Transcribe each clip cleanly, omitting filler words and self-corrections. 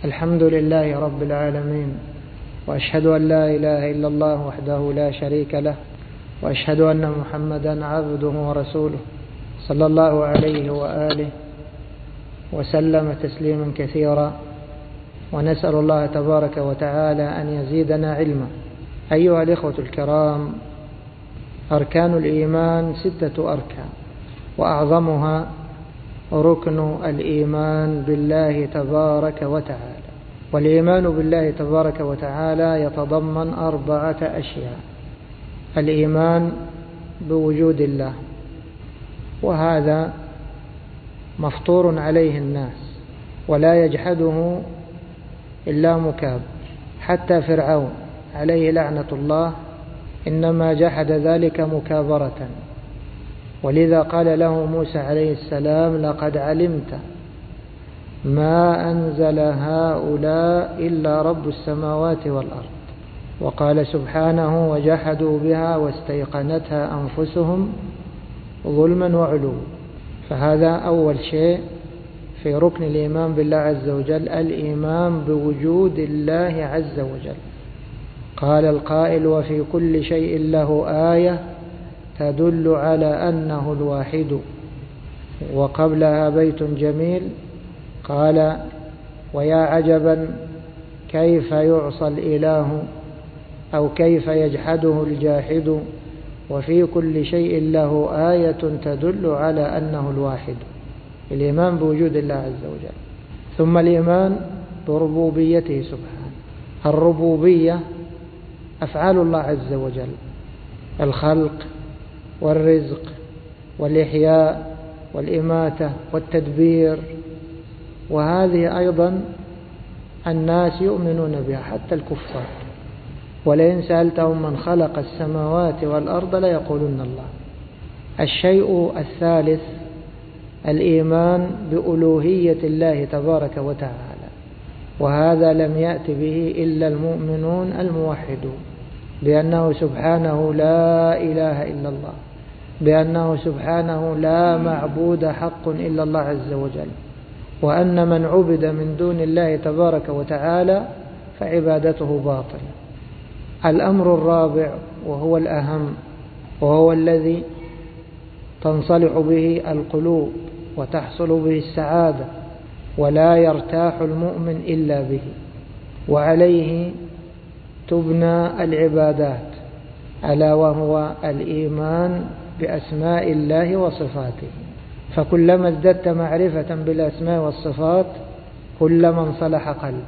الحمد لله رب العالمين، وأشهد أن لا إله إلا الله وحده لا شريك له، وأشهد أن محمدا عبده ورسوله صلى الله عليه وآله وسلم تسليما كثيرا. ونسأل الله تبارك وتعالى أن يزيدنا علما. أيها الإخوة الكرام، أركان الإيمان 6 أركان، وأعظمها ركن الإيمان بالله تبارك وتعالى. والإيمان بالله تبارك وتعالى يتضمن 4 أشياء: الإيمان بوجود الله، وهذا مفطور عليه الناس ولا يجحده إلا مكابر، حتى فرعون عليه لعنة الله إنما جحد ذلك مكابرة، ولذا قال له موسى عليه السلام: لقد علمت ما أنزل هؤلاء إلا رب السماوات والأرض. وقال سبحانه: وجحدوا بها واستيقنتها أنفسهم ظلما وعلوا. فهذا أول شيء في ركن الإيمان بالله عز وجل، الإيمان بوجود الله عز وجل. قال القائل: وفي كل شيء له آية تدل على أنه الواحد. وقبلها بيت جميل قال: ويا عجبا كيف يعصى الإله أو كيف يجحده الجاحد، وفي كل شيء له آية تدل على أنه الواحد. الإيمان بوجود الله عز وجل. ثم الإيمان بربوبيته سبحانه. الربوبية أفعال الله عز وجل: الخلق والرزق والإحياء والإماتة والتدبير، وهذه أيضا الناس يؤمنون بها حتى الكفار. ولئن سألتهم من خلق السماوات والأرض ليقولن الله. الشيء الثالث الإيمان بألوهية الله تبارك وتعالى، وهذا لم يأت به إلا المؤمنون الموحدون، بأنه سبحانه لا إله إلا الله، بأنه سبحانه لا معبود حق إلا الله عز وجل، وأن من عبد من دون الله تبارك وتعالى فعبادته باطلة. الأمر الرابع وهو الأهم، وهو الذي تنصلح به القلوب وتحصل به السعادة، ولا يرتاح المؤمن إلا به، وعليه تبنى العبادات، ألا وهو الإيمان بأسماء الله وصفاته. فكلما ازددت معرفة بالأسماء والصفات كلما انصلح قلب.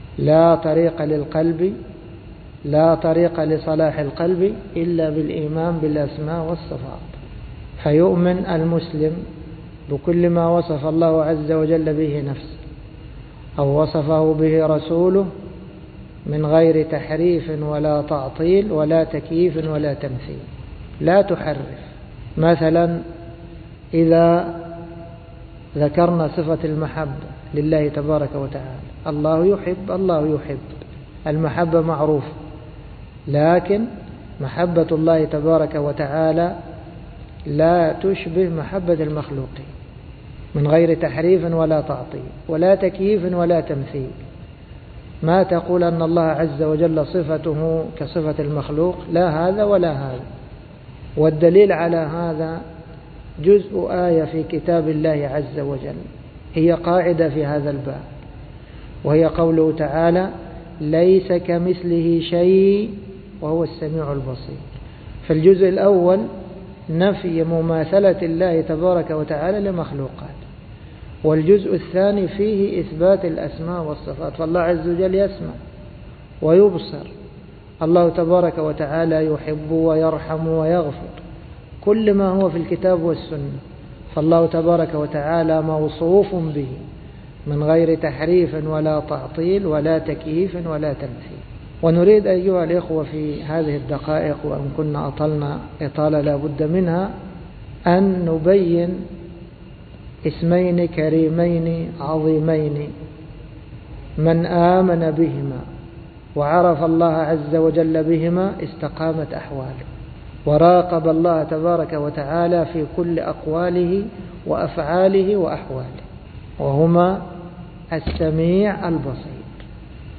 لا طريق لصلاح القلب إلا بالإيمان بالأسماء والصفات. فيؤمن المسلم بكل ما وصف الله عز وجل به نفسه أو وصفه به رسوله من غير تحريف ولا تعطيل ولا تكييف ولا تمثيل. لا تحرف. مثلا إذا ذكرنا صفة المحبة لله تبارك وتعالى، الله يحب، المحبة معروفة، لكن محبة الله تبارك وتعالى لا تشبه محبة المخلوقين، من غير تحريف ولا تعطيل ولا تكييف ولا تمثيل. ما تقول أن الله عز وجل صفته كصفة المخلوق، لا هذا ولا هذا. والدليل على هذا جزء آية في كتاب الله عز وجل، هي قاعدة في هذا الباب، وهي قوله تعالى: ليس كمثله شيء وهو السميع البصير. في الجزء الأول نفي مماثلة الله تبارك وتعالى لمخلوقات، والجزء الثاني فيه إثبات الأسماء والصفات. فالله عز وجل يسمع ويبصر، الله تبارك وتعالى يحب ويرحم ويغفر، كل ما هو في الكتاب والسنة. فالله تبارك وتعالى موصوف به من غير تحريف ولا تعطيل ولا تكييف ولا تمثيل. ونريد أيها الإخوة في هذه الدقائق، وإن كنا أطلنا إطالة لا بد منها، أن نبين اسمين كريمين عظيمين من آمن بهما وعرف الله عز وجل بهما استقامت أحواله، وراقب الله تبارك وتعالى في كل أقواله وأفعاله وأحواله، وهما السميع البصير.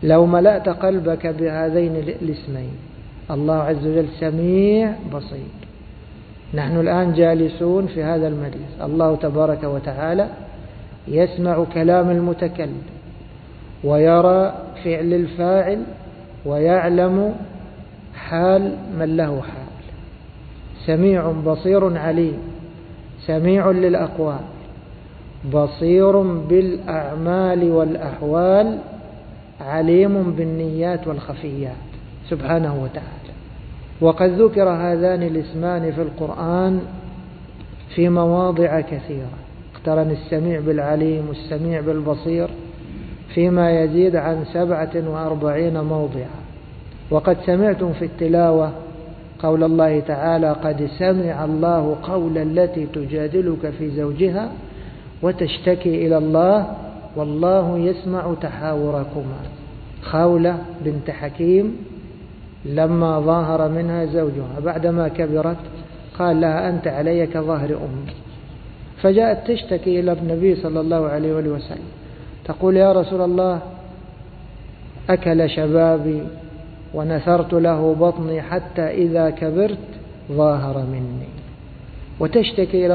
لو ملأت قلبك بهذين الاسمين، الله عز وجل سميع بصير. نحن الآن جالسون في هذا المجلس، الله تبارك وتعالى يسمع كلام المتكلم ويرى فعل الفاعل ويعلم حال من له حال. سميع بصير عليم، سميع للأقوال، بصير بالأعمال والأحوال، عليم بالنيات والخفيات سبحانه وتعالى. وقد ذكر هذان الاسمان في القرآن في مواضع كثيرة، اقترن السميع بالعليم والسميع بالبصير فيما يزيد عن 47 موضعا. وقد سمعتم في التلاوة قول الله تعالى: قد سمع الله قول التي تجادلك في زوجها وتشتكي إلى الله والله يسمع تحاوركما. خولة بنت حكيم لما ظاهر منها زوجها بعدما كبرت قال لها: أنت علي كظهر أمي. فجاءت تشتكي إلى النبي صلى الله عليه وسلم تقول: يا رسول الله، أكل شبابي ونثرت له بطني حتى إذا كبرت ظاهر مني. وتشتكي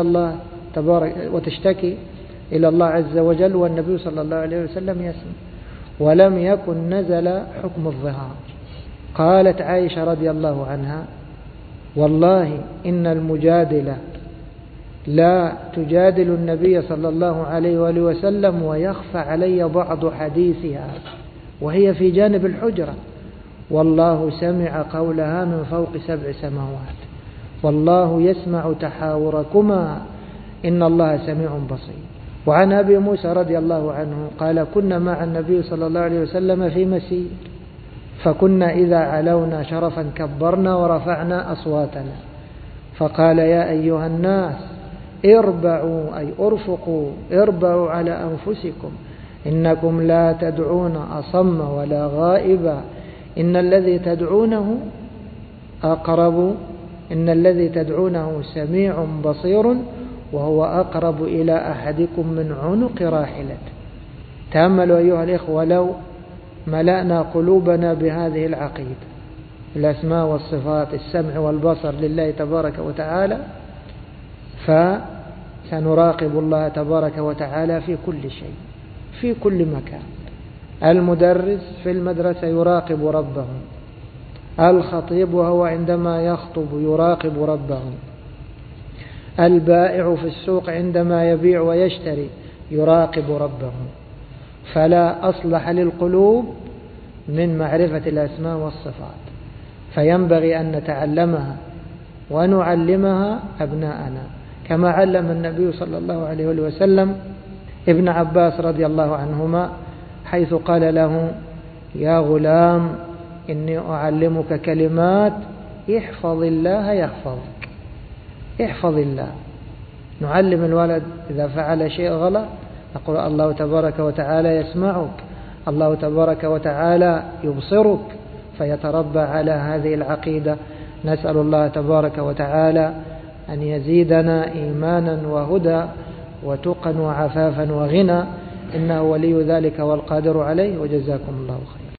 إلى الله عز وجل، والنبي صلى الله عليه وسلم يسمع، ولم يكن نزل حكم الظهار. قالت عائشة رضي الله عنها: والله إن المجادلة لا تجادل النبي صلى الله عليه وآله وسلم ويخفى علي بعض حديثها وهي في جانب الحجرة، والله سمع قولها من فوق 7 سماوات، والله يسمع تحاوركما إن الله سميع بصير. وعن أبي موسى رضي الله عنه قال: كنا مع النبي صلى الله عليه وسلم في مسير، فكنا إذا علونا شرفا كبرنا ورفعنا أصواتنا، فقال: يا أيها الناس اربعوا، أي ارفقوا، اربعوا على أنفسكم، إنكم لا تدعون أصم ولا غائبا، إن الذي تدعونه أقرب، إن الذي تدعونه سميع بصير وهو أقرب إلى أحدكم من عنق راحلته. تأملوا أيها الإخوة، لو ملأنا قلوبنا بهذه العقيدة، الأسماء والصفات، السمع والبصر لله تبارك وتعالى، فسنراقب الله تبارك وتعالى في كل شيء، في كل مكان. المدرس في المدرسة يراقب ربه، الخطيب وهو عندما يخطب يراقب ربه، البائع في السوق عندما يبيع ويشتري يراقب ربه. فلا أصلح للقلوب من معرفة الأسماء والصفات، فينبغي أن نتعلمها ونعلمها أبناءنا، كما علم النبي صلى الله عليه وسلم ابن عباس رضي الله عنهما حيث قال له: يا غلام إني أعلمك كلمات احفظ الله يحفظك. احفظ الله. نعلم الولد إذا فعل شيء غلط نقول: الله تبارك وتعالى يسمعك، الله تبارك وتعالى يبصرك، فيتربى على هذه العقيدة. نسأل الله تبارك وتعالى أن يزيدنا إيمانا وهدى وتقا وعفافا وغنى، إنه ولي ذلك والقادر عليه. وجزاكم الله خيرا.